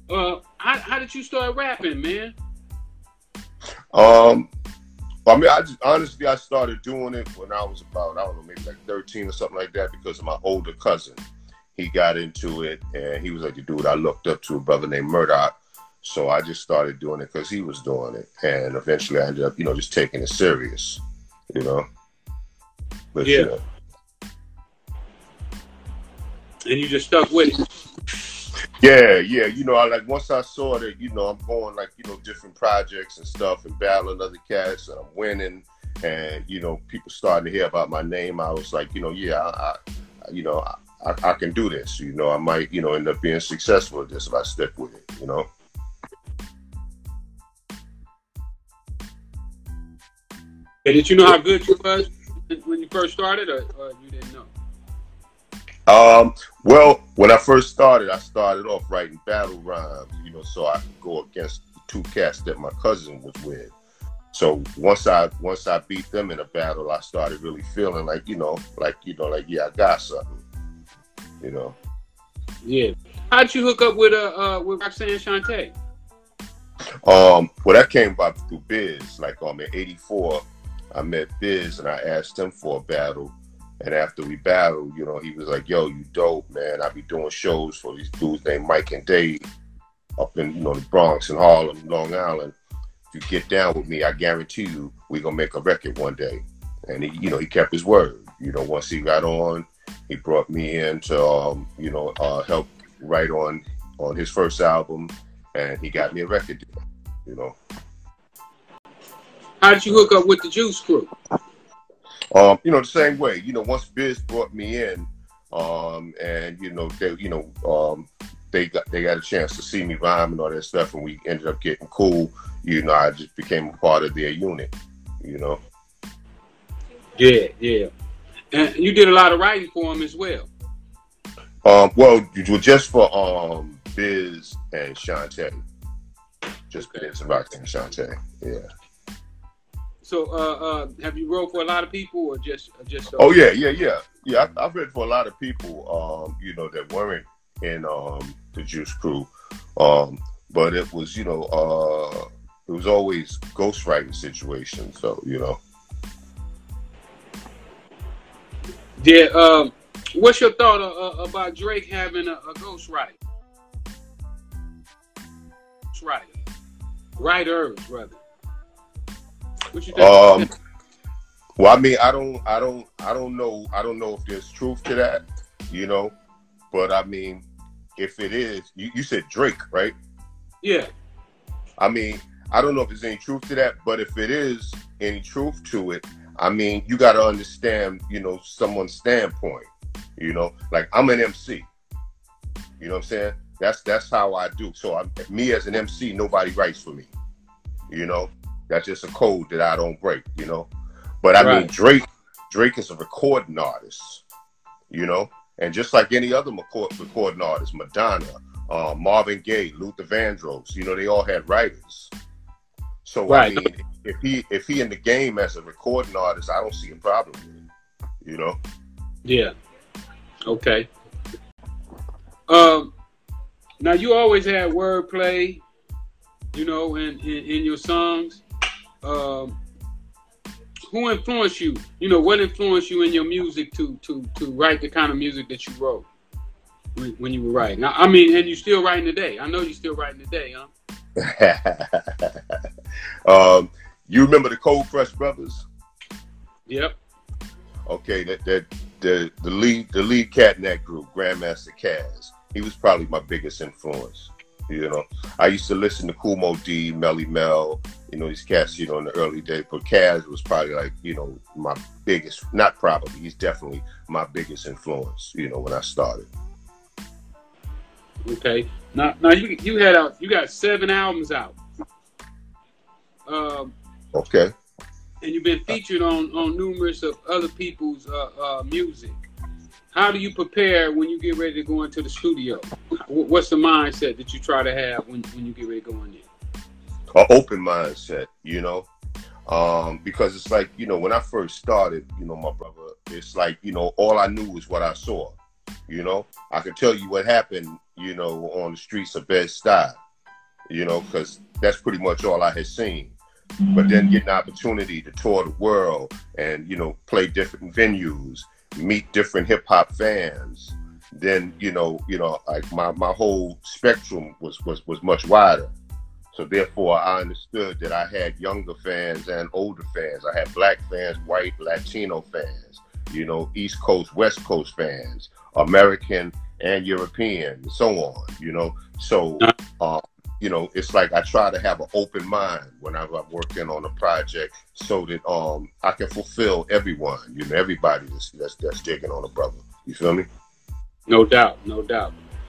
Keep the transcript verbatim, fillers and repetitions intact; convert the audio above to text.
Uh, how, how did you start rapping, man? Um, I mean, I just honestly I started doing it when I was about, I don't know, maybe like thirteen or something like that, because of my older cousin. He got into it, and he was like the dude I looked up to, a brother named Murdoch. So I just started doing it because he was doing it, and eventually I ended up, you know, just taking it serious, you know. But Yeah. yeah. And you just stuck with it. Yeah, yeah. You know, I like once I saw that, you know, I'm going like, you know, different projects and stuff and battling other cats and I'm winning, and, you know, people starting to hear about my name. I was like, you know, yeah, I, I you know, I, I, I can do this. You know, I might, you know, end up being successful at this if I stick with it, you know. And did you know how good you was when you first started, or, or you didn't know? Um, well, when I first started, I started off writing battle rhymes, you know, so I could go against the two cats that my cousin was with. So once I once I beat them in a battle, I started really feeling like, you know, like, you know, like, yeah, I got something, you know. Yeah. How'd you hook up with uh, uh with Roxanne Shante? Um, well, that came about through Biz. Like, um, in eighty-four, I met Biz and I asked him for a battle. And after we battled, you know, he was like, yo, you dope, man. I be doing shows for these dudes named Mike and Dave up in, you know, the Bronx and Harlem, Long Island. If you get down with me, I guarantee you we're going to make a record one day. And, he, you know, he kept his word. You know, once he got on, he brought me in to, um, you know, uh, help write on, on his first album. And he got me a record deal, you know. How did you hook up with the Juice Crew? Um, you know, the same way. You know, once Biz brought me in, um, and you know, they, you know, um, they got they got a chance to see me rhyme and all that stuff, and we ended up getting cool. You know, I just became a part of their unit. You know. Yeah, yeah. And you did a lot of writing for him as well. Um, well, just for um Biz and Shante, just Okay. Biz and Roxanne and Shante. Yeah. So, uh, uh, have you wrote for a lot of people, or just, or just? Oh yeah, yeah, yeah, yeah. I, I've read for a lot of people, um, you know, that weren't in um, the Juice Crew, um, but it was, you know, uh, it was always ghostwriting situations. So, you know. Yeah. Um, what's your thought uh, about Drake having a, a ghostwriter? Writer, writers, rather. What you think? Um, well, I mean, I don't, I don't, I don't know, I don't know if there's truth to that, you know, but I mean, if it is, you, you said Drake, right? Yeah. I mean, I don't know if there's any truth to that, but if it is any truth to it, I mean, you got to understand, you know, someone's standpoint, you know, like I'm an M C, you know what I'm saying? That's, that's how I do. So I, me as an M C, nobody writes for me, you know? That's just a code that I don't break, you know. But I Right. mean, Drake, Drake is a recording artist, you know, and just like any other recording artist, Madonna, uh, Marvin Gaye, Luther Vandross, you know, they all had writers. So Right. I mean, if he if he in the game as a recording artist, I don't see a problem with it, you know. Yeah. Okay. Um. Now you always had wordplay, you know, in in, in your songs. Um, who influenced you? You know, what influenced you in your music to to to write the kind of music that you wrote when, when you were writing? I, I mean, and you still writing today. I know you're still writing today, huh? um, you remember the Cold Crush Brothers? Yep. Okay, that that the the lead the lead cat in that group, Grandmaster Caz. He was probably my biggest influence. You know, I used to listen to Kool Moe Dee, Melly Mel, you know, these cats, you know, in the early days. But Caz was probably like, you know, my biggest, not probably, he's definitely my biggest influence, you know, when I started. Okay. Now, now you you had out you got seven albums out. Um, Okay. and you've been featured on on numerous of other people's uh, uh, music. How do you prepare when you get ready to go into the studio? What's the mindset that you try to have when, when you get ready to go in there? An open mindset, you know, um, because it's like, you know, when I first started, you know, my brother, it's like, you know, all I knew was what I saw. You know, I could tell you what happened you know, on the streets of Bed-Stuy, you know, because that's pretty much all I had seen. But then getting the opportunity to tour the world and, you know, play different venues, meet different hip hop fans, then, you know, you know, like my, my whole spectrum was, was, was much wider. So therefore I understood that I had younger fans and older fans. I had black fans, white, Latino fans, you know, East Coast, West Coast fans, American and European, and so on, you know. So, uh, you know, it's like I try to have an open mind whenever I'm working on a project so that um I can fulfill everyone, you know, everybody that's that's, that's digging on a brother. You feel me? No doubt, no doubt.